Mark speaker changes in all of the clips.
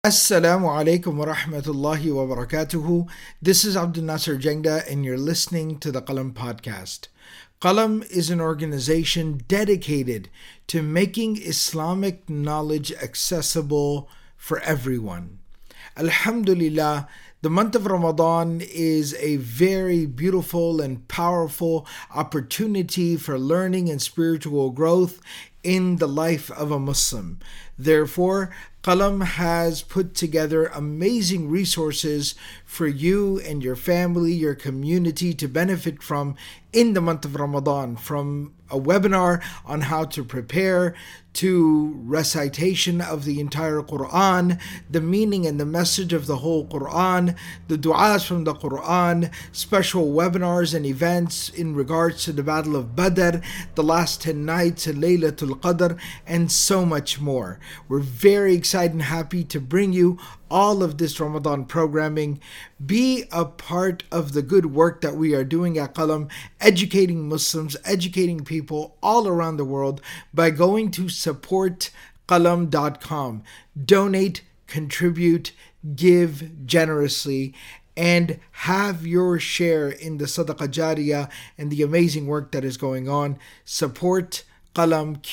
Speaker 1: Assalamu alaikum wa rahmatullahi wa barakatuhu. This is Abdul Nasser Jengda, and you're listening to the Qalam podcast. Qalam is an organization dedicated to making Islamic knowledge accessible for everyone. Alhamdulillah, the month of Ramadan is a very beautiful and powerful opportunity for learning and spiritual growth in the life of a Muslim. Therefore, Qalam has put together amazing resources for you and your family, your community to benefit from in the month of Ramadan, from a webinar on how to prepare to recitation of the entire Quran, the meaning and the message of the whole Quran, the du'as from the Quran, special webinars and events in regards to the Battle of Badr, the last 10 nights, Laylatul Qadr, and so much more. We're very excited and happy to bring you all of this Ramadan programming. Be a part of the good work that we are doing at Qalam, educating Muslims, educating people all around the world by going to supportqalam.com. Donate, contribute, give generously, and have your share in the Sadaqah Jariyah and the amazing work that is going on. Support Qalam,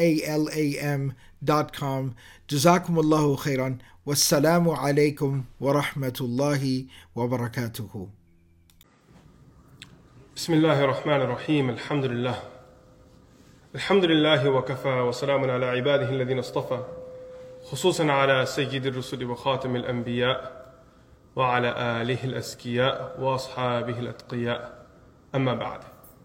Speaker 1: QALAM.com. Jazakumullahu khairan. Wassalamu alaikum wa rahmatullahi wa barakatuhu.
Speaker 2: Bismillahir Rahmanir Rahim. Alhamdulillah. Alhamdulillah wa kafa wa salamun ala ibadihi alladhina istafa. خصوصا على سيد الرسل وخاتم الأنبياء وعلى آله الأزكياء وأصحابه الأتقياء أما بعد.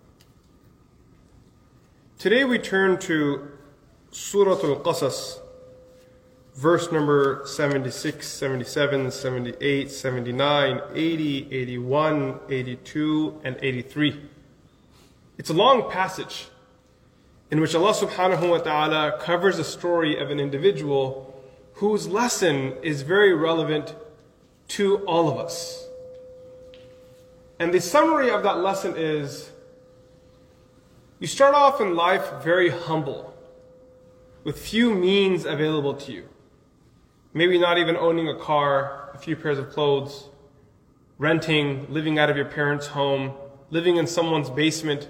Speaker 2: Today we turn to Surah Al-Qasas, verse number 76, 77, 78, 79, 80, 81, 82, and 83. It's a long passage in which Allah subhanahu wa ta'ala covers the story of an individual whose lesson is very relevant to all of us. And the summary of that lesson is, you start off in life very humble, with few means available to you. Maybe not even owning a car, a few pairs of clothes, renting, living out of your parents' home, living in someone's basement.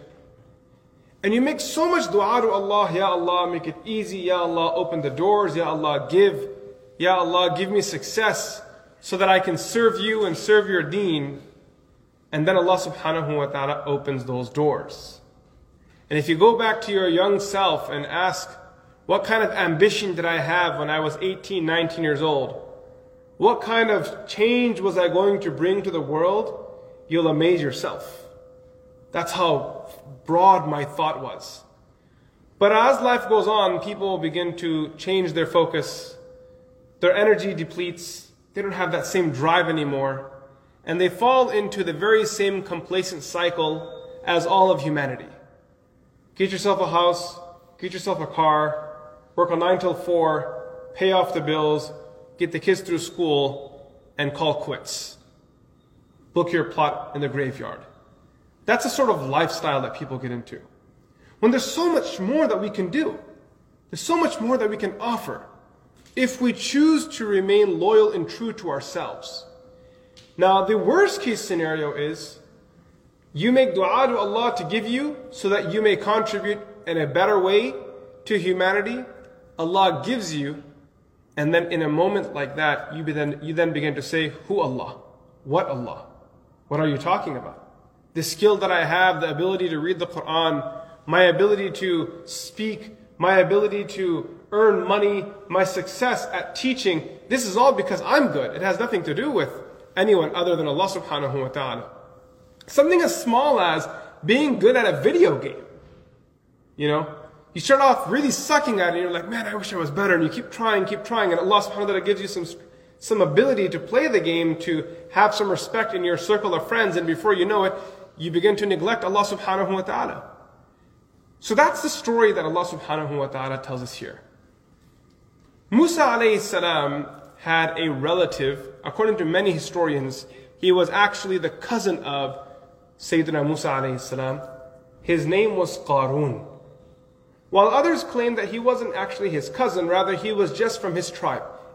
Speaker 2: And you make so much dua to Allah, Ya Allah, make it easy, Ya Allah, open the doors, Ya Allah, Ya Allah, give me success so that I can serve you and serve your deen. And then Allah subhanahu wa ta'ala opens those doors. And if you go back to your young self and ask, what kind of ambition did I have when I was 18, 19 years old? What kind of change was I going to bring to the world? You'll amaze yourself. That's how broad my thought was. But as life goes on, people begin to change their focus. Their energy depletes. They don't have that same drive anymore. And they fall into the very same complacent cycle as all of humanity. Get yourself a house, get yourself a car, work on 9 till 4, pay off the bills, get the kids through school, and call quits. Book your plot in the graveyard. That's the sort of lifestyle that people get into. When there's so much more that we can do. There's so much more that we can offer if we choose to remain loyal and true to ourselves. Now, the worst case scenario is you make dua to Allah to give you so that you may contribute in a better way to humanity. Allah gives you, and then in a moment like that, you then begin to say, who Allah? What Allah? What are you talking about? The skill that I have, the ability to read the Quran, my ability to speak, my ability to earn money, my success at teaching, this is all because I'm good. It has nothing to do with anyone other than Allah subhanahu wa ta'ala. Something as small as being good at a video game. You start off really sucking at it, and you're like, man, I wish I was better. And you keep trying, and Allah subhanahu wa ta'ala gives you some ability to play the game, to have some respect in your circle of friends, and before you know it, you begin to neglect Allah subhanahu wa ta'ala. So that's the story that Allah subhanahu wa ta'ala tells us here. Musa alayhi salam had a relative, according to many historians, he was actually the cousin of Sayyidina Musa alayhi salam. His name was Qarun. While others claim that he wasn't actually his cousin, rather he was just from his tribe.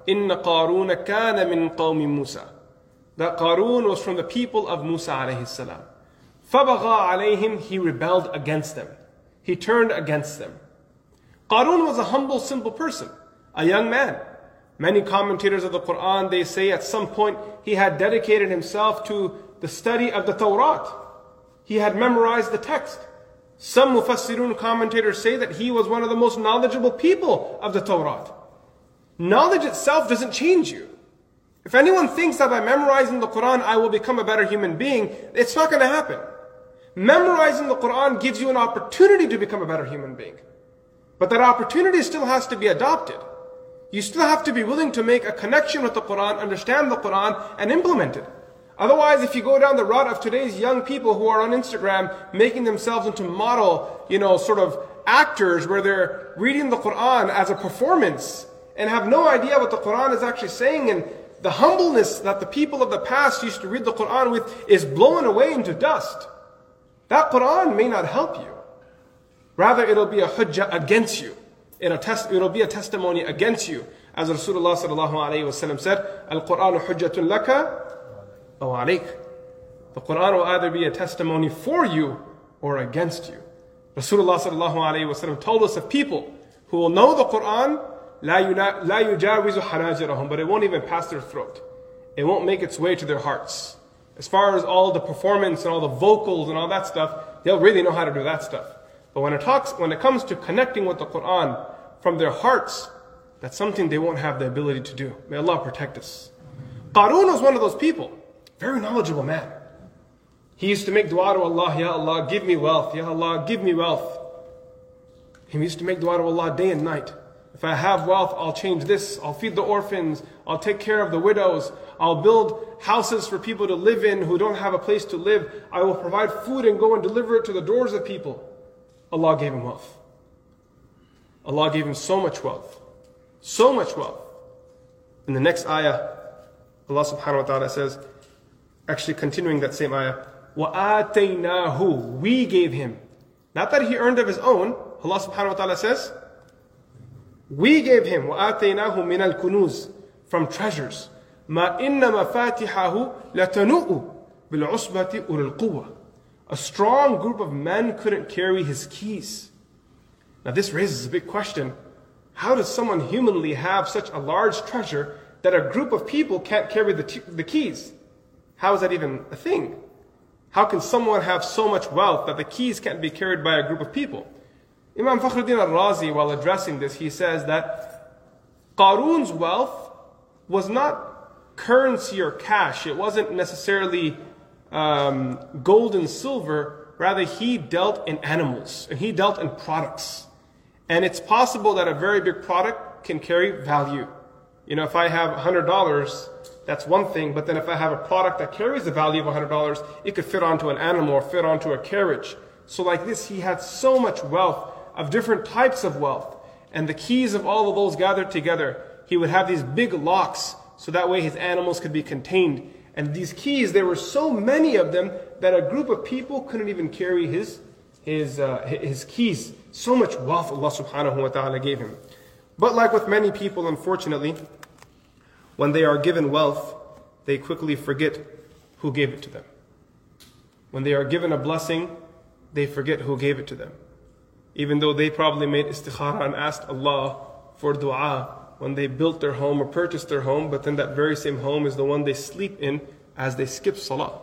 Speaker 2: إِنَّ قَارُونَ كَانَ مِنْ قَوْمِ مُوسَى. That Qarun was from the people of Musa alayhi salam. فَبَغَى عَلَيْهِمْ. He rebelled against them. He turned against them. Qarun was a humble, simple person, a young man. Many commentators of the Quran, they say at some point he had dedicated himself to the study of the Tawrat. He had memorized the text. Some Mufassirun commentators say that he was one of the most knowledgeable people of the Tawrat. Knowledge itself doesn't change you. If anyone thinks that by memorizing the Quran I will become a better human being, it's not going to happen. Memorizing the Quran gives you an opportunity to become a better human being. But that opportunity still has to be adopted. You still have to be willing to make a connection with the Quran, understand the Quran, and implement it. Otherwise, if you go down the route of today's young people who are on Instagram making themselves into model, sort of actors where they're reading the Quran as a performance and have no idea what the Quran is actually saying, and the humbleness that the people of the past used to read the Quran with is blown away into dust. That Quran may not help you. Rather, it'll be a hujjah against you. It'll be a testimony against you. As Rasulullah sallallahu alayhi wa sallam said, Al-Qur'anu hujjatun laka aw alayk. The Quran will either be a testimony for you or against you. Rasulullah sallallahu alayhi wa sallam told us of people who will know the Quran, la yujawizu hanajirahum, but it won't even pass their throat. It won't make its way to their hearts. As far as all the performance and all the vocals and all that stuff, they'll really know how to do that stuff. But when it comes to connecting with the Quran from their hearts, that's something they won't have the ability to do. May Allah protect us. Qarun was one of those people. Very knowledgeable man. He used to make dua to Allah, Ya Allah, give me wealth. Ya Allah, give me wealth. He used to make dua to Allah day and night. If I have wealth, I'll change this. I'll feed the orphans. I'll take care of the widows. I'll build houses for people to live in who don't have a place to live. I will provide food and go and deliver it to the doors of people. Allah gave him wealth. Allah gave him so much wealth. So much wealth. In the next ayah, Allah subhanahu wa ta'ala says, actually continuing that same ayah, وَآتَيْنَاهُ. We gave him. Not that he earned of his own. Allah subhanahu wa ta'ala says, we gave him وَآتَيْنَاهُ مِنَ الْكُنُوزِ. From treasures. مَا إِنَّ مَفَاتِحَهُ لَتَنُؤُ بِالْعُصْبَةِ أُولِي الْقُوَّةِ. A strong group of men couldn't carry his keys. Now this raises a big question. How does someone humanly have such a large treasure that a group of people can't carry the keys? How is that even a thing? How can someone have so much wealth that the keys can't be carried by a group of people? Imam Fakhruddin al-Razi, while addressing this, he says that Qarun's wealth was not currency or cash. It wasn't necessarily gold and silver. Rather, he dealt in animals and he dealt in products. And it's possible that a very big product can carry value. If I have $100, that's one thing. But then if I have a product that carries the value of $100, it could fit onto an animal or fit onto a carriage. So like this, he had so much wealth of different types of wealth. And the keys of all of those gathered together, he would have these big locks so that way his animals could be contained. And these keys, there were so many of them that a group of people couldn't even carry his keys. So much wealth Allah subhanahu wa ta'ala gave him. But like with many people, unfortunately, when they are given wealth, they quickly forget who gave it to them. When they are given a blessing, they forget who gave it to them. Even though they probably made istikhara and asked Allah for dua when they built their home or purchased their home, but then that very same home is the one they sleep in as they skip salah.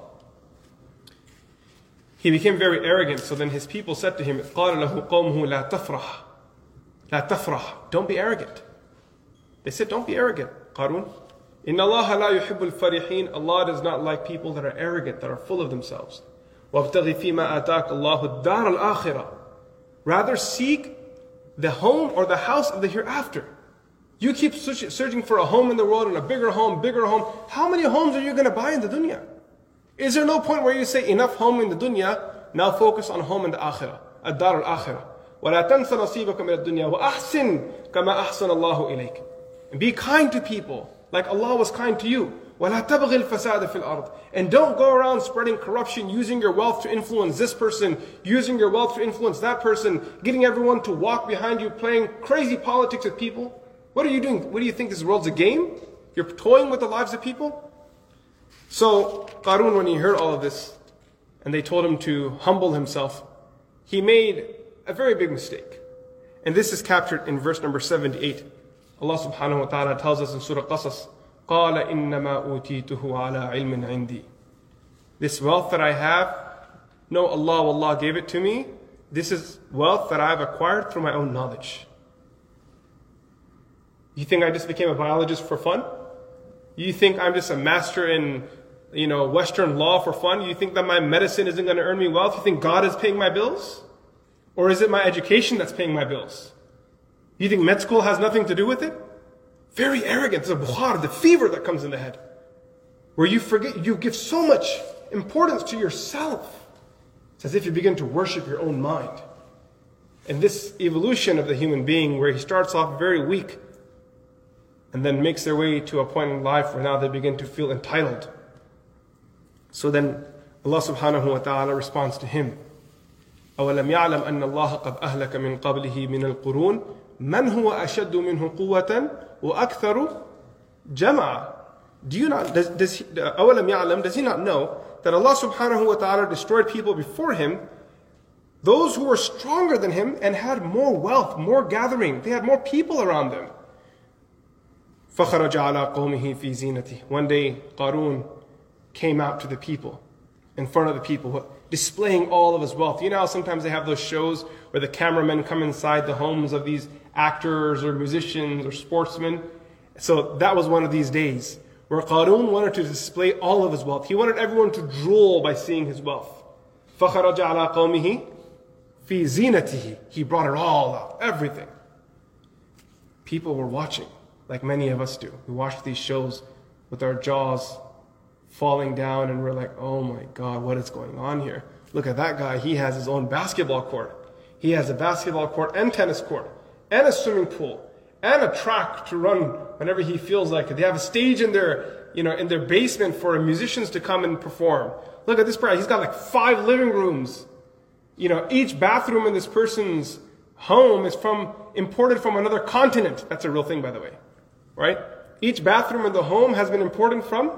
Speaker 2: He became very arrogant, so then his people said to him, قَالَ لَهُ قَوْمُهُ لَا تَفْرَحْ لَا تَفْرَحْ. Don't be arrogant. They said, don't be arrogant, Qarun. إِنَّ اللَّهَ لَا يُحِبُّ الْفَرِحِينَ. Allah does not like people that are arrogant, that are full of themselves. وَابْتَغِ فِي مَا آتَاكَ اللَّهُ الدَّارَ الْآخِرَةِ. Rather seek the home or the house of the hereafter. You keep searching for a home in the world and a bigger home, bigger home. How many homes are you going to buy in the dunya? Is there no point where you say enough home in the dunya, now focus on home in the akhirah, ad-dar al-akhirah. وَلَا تَنْسَ نَصِيبَكَ مِنَ الدُّنْيَا وَأَحْسِنْ كَمَا أَحْسَنَ اللَّهُ إِلَيْكَ. And be kind to people like Allah was kind to you. وَلَا تَبْغِ الْفَسَادَ فِي الْأَرْضِ. And don't go around spreading corruption, using your wealth to influence this person, using your wealth to influence that person, getting everyone to walk behind you, playing crazy politics with people. What are you doing? What do you think this world's a game? You're toying with the lives of people? So Qarun, when he heard all of this, and they told him to humble himself, he made a very big mistake. And this is captured in verse number 78. Allah subhanahu wa ta'ala tells us in Surah Qasas, قَالَ إِنَّمَا أُوتِيتُهُ عَلَىٰ عِلْمٍ عِنْدِي. This wealth that I have, no, Allah gave it to me. This is wealth that I've acquired through my own knowledge. You think I just became a biologist for fun? You think I'm just a master in, Western law for fun? You think that my medicine isn't going to earn me wealth? You think God is paying my bills? Or is it my education that's paying my bills? You think med school has nothing to do with it? Very arrogant. It's a bukhar, the fever that comes in the head. Where you forget, you give so much importance to yourself. It's as if you begin to worship your own mind. And this evolution of the human being, where he starts off very weak, and then makes their way to a point in life where now they begin to feel entitled. So then Allah subhanahu wa ta'ala responds to him. أَوَلَمْ يَعْلَمْ أَنَّ اللَّهَ قَدْ أَهْلَكَ مِنْ قَبْلِهِ مِنَ الْقُرُونِ مَنْ هُوَ أَشَدُّ مِنْهُ قُوَّةً وَأَكْثَرُ جَمْعًا. أَوَلَمْ يَعْلَمْ, does he not know that Allah subhanahu wa ta'ala destroyed people before him, those who were stronger than him and had more wealth, more gathering, they had more people around them. فَخَرَجَ عَلَىٰ قَوْمِهِ فِي زِينَتِهِ. One day, Qarun came out to the people, in front of the people, displaying all of his wealth. You know how sometimes they have those shows where the cameramen come inside the homes of these actors or musicians or sportsmen? So that was one of these days where Qarun wanted to display all of his wealth. He wanted everyone to drool by seeing his wealth. فَخَرَجَ عَلَىٰ قَوْمِهِ فِي زِينَتِهِ. He brought it all out, everything. People were watching, like many of us do. We watch these shows with our jaws falling down and we're like, oh my God, what is going on here? Look at that guy, he has his own basketball court. He has a basketball court and tennis court and a swimming pool and a track to run whenever he feels like it. They have a stage in their, in their basement for musicians to come and perform. Look at this guy, he's got like 5 living rooms. Each bathroom in this person's home is imported from another continent. That's a real thing, by the way, right? Each bathroom in the home has been imported from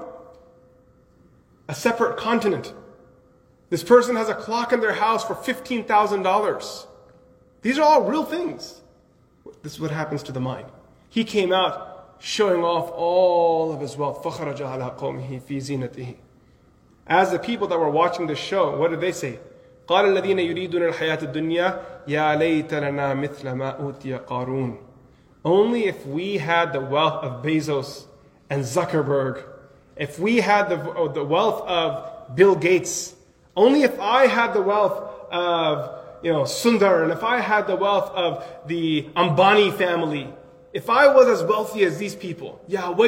Speaker 2: a separate continent. This person has a clock in their house for $15,000. These are all real things. This is what happens to the mind. He came out showing off all of his wealth. فَخَرَجَ عَلَىٰ قَوْمِهِ فِي زِينَتِهِ. As the people that were watching the show, what did they say? قَالَ الَّذِينَ يُرِيدُونَ الْحَيَاةَ الدُّنْيَا يَا لَيْتَ لَنَا مِثْلَ مَا أُوتِيَ قَارُونَ. Only if we had the wealth of Bezos and Zuckerberg, if we had the wealth of Bill Gates, only if I had the wealth of Sundar, and if I had the wealth of the Ambani family, if I was as wealthy as these people, what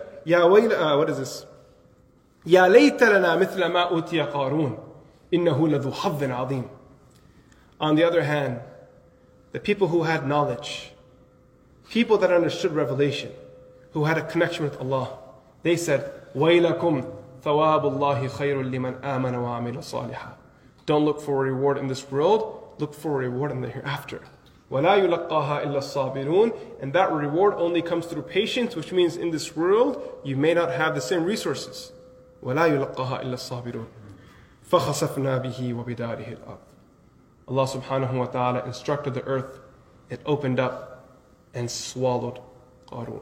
Speaker 2: is this? يَا لَيْتَ لَنَا مِثْلَ مَا أُوتِيَ قَارُونَ إِنَّهُ لَذُو حَظٍّ عَظِيمٍ. On the other hand, the people who had knowledge, people that understood revelation, who had a connection with Allah, they said, وَيْلَكُمْ ثَوَابُ اللَّهِ خَيْرٌ لِمَنْ آمَنَ وَعَمِلَ صَالِحًا. Don't look for a reward in this world, look for a reward in the hereafter. وَلَا يُلَقَّاهَا إِلَّا الصَّابِرُونَ. And that reward only comes through patience, which means in this world, you may not have the same resources. وَلَا يُلَقَّاهَا إِلَّا الصَّابِرُونَ. فَخَسَفْنَا بِهِ وَبِدَارِهِ الْأَرْضِ. Allah subhanahu wa ta'ala instructed the earth, it opened up and swallowed Qarun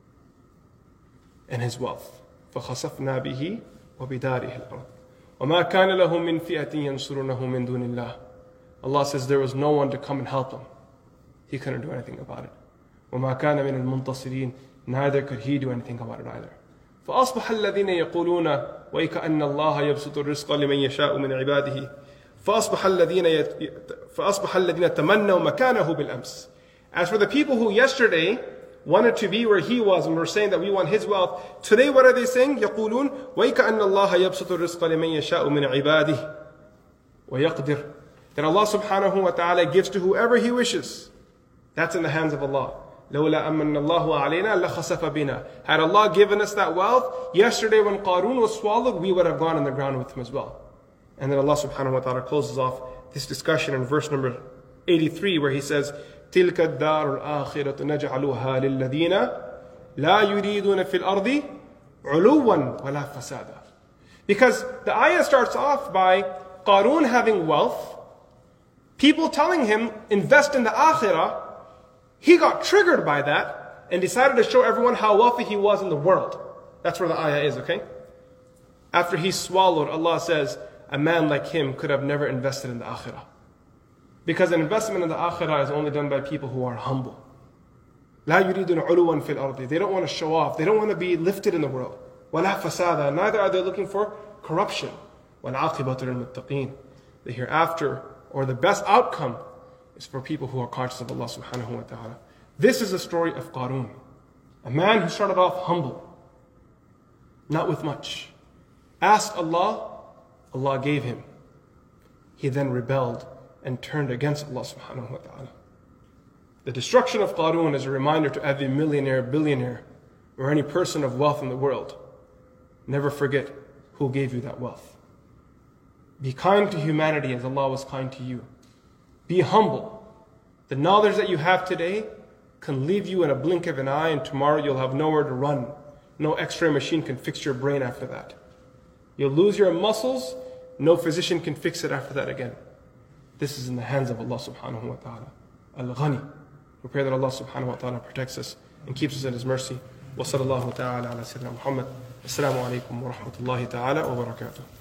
Speaker 2: and his wealth. فَخَسَفْنَا بِهِ وَبِدَارِهِ الْأَرْضِ وَمَا كَانَ لَهُ مِنْ فِئَةٍ يَنْصُرُونَهُ مِنْ دُونِ اللَّهِ. Allah says there was no one to come and help him. He couldn't do anything about it. وَمَا كَانَ مِنَ الْمُنْتَصِرِينَ. Neither could he do anything about it either. فَأَصْبَحَ الَّذِينَ يَقُولُونَ وَيْكَأَنَّ اللَّهَ يَبْسُطُ الرِّزْقَ لِمَنْ يَشَاءُ مِنْ عِبَادِهِ فَأَصْبَحَ الَّذِينَ تَمَنَّوْا مَكَانَهُ بِالْأَمْسِ. As for the people who yesterday wanted to be where he was and were saying that we want his wealth, today what are they saying? يَقُولُونَ وَيْكَأَنَّ اللَّهَ يَبْسُطُ الرِّزْقَ لِمَنْ يَشَاءُ مِنْ عِبَادِهِ وَيَقْدِرُ. That Allah subhanahu wa ta'ala gives to whoever he wishes. That's in the hands of Allah. لَوْلَا أَمَّنَّ اللَّهُ عَلَيْنَا لَخَسَفَ بِنَا. Had Allah given us that wealth, yesterday when Qarun was swallowed, we would have gone on the ground with him as well. And then Allah subhanahu wa ta'ala closes off this discussion in verse number 83 where he says, تِلْكَ الدَّارُ الْآخِرَةُ نَجْعَلُهَا لِلَّذِينَ لَا يُرِيدُونَ فِي الْأَرْضِ عُلُوًّا وَلَا فَسَادًا. Because the ayah starts off by Qarun having wealth, people telling him, invest in the akhirah. He got triggered by that and decided to show everyone how wealthy he was in the world. That's where the ayah is, okay? After he swallowed, Allah says, a man like him could have never invested in the akhirah. Because an investment in the akhirah is only done by people who are humble. لا يريدون علوا في الأرض. They don't want to show off. They don't want to be lifted in the world. ولا فسادا. Neither are they looking for corruption. والعاقبة للمتقين. The hereafter, or the best outcome, is for people who are conscious of Allah subhanahu wa ta'ala. This is the story of Qarun. A man who started off humble, not with much. Asked Allah, Allah gave him. He then rebelled and turned against Allah subhanahu wa ta'ala. The destruction of Qarun is a reminder to every millionaire, billionaire, or any person of wealth in the world. Never forget who gave you that wealth. Be kind to humanity as Allah was kind to you. Be humble. The knowledge that you have today can leave you in a blink of an eye, and tomorrow you'll have nowhere to run. No X-ray machine can fix your brain after that. You'll lose your muscles, no physician can fix it after that again. This is in the hands of Allah subhanahu wa ta'ala. Al-Ghani. We pray that Allah subhanahu wa ta'ala protects us and keeps us in His mercy. Wa sallallahu ta'ala ala sayyidina Muhammad. Assalamu alaikum wa rahmatullahi ta'ala wa barakatuh.